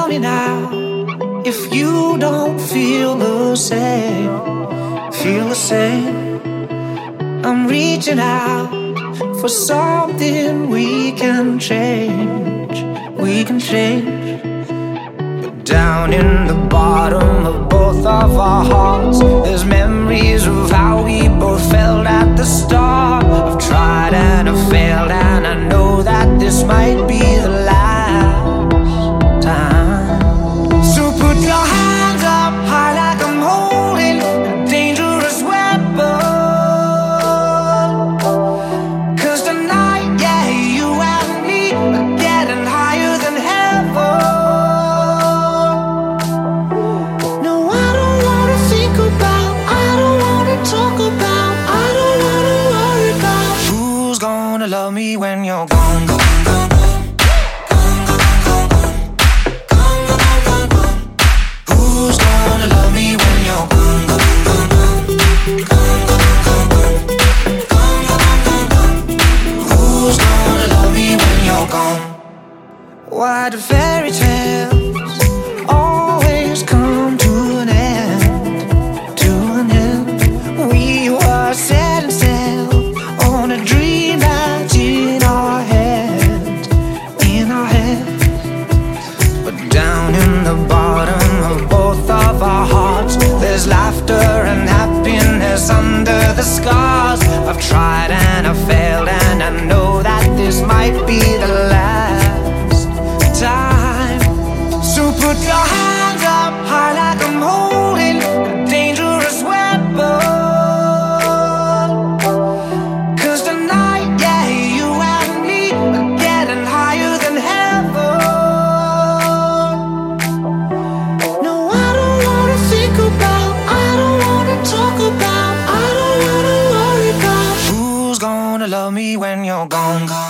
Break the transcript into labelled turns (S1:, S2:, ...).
S1: me now if you don't feel the same. Feel the same. I'm reaching out for something we can change. We can change. But down in the bottom of both of our hearts, there's memories of how we both felt at the start. I've tried and I've failed, and I know that this might be the last time. So put your hands up high like I'm holding a dangerous weapon. 'Cause tonight, yeah, you and me are getting higher than heaven. No, I don't wanna think about, I don't wanna talk about, I don't wanna worry about who's gonna love me when you're gone, gone, gone, gone. Who's gonna love me when you're gone, gone, gone, gone. Who's gonna love me when you're gone? Why do fairy tales always come to an end? To an end. We were setting sail on a dream that's in our heads, in our heads. But down in the bottom of both of our hearts, there's laughter and happiness under the scars. I've tried and I've failed, and I know that this might be the last time. So put your hands up high like I'm holding a dangerous weapon. 'Cause tonight, yeah, you and me are getting higher than heaven. No, I don't wanna think about, I don't wanna talk about, I don't wanna worry about who's gonna love me when you're gone, gone.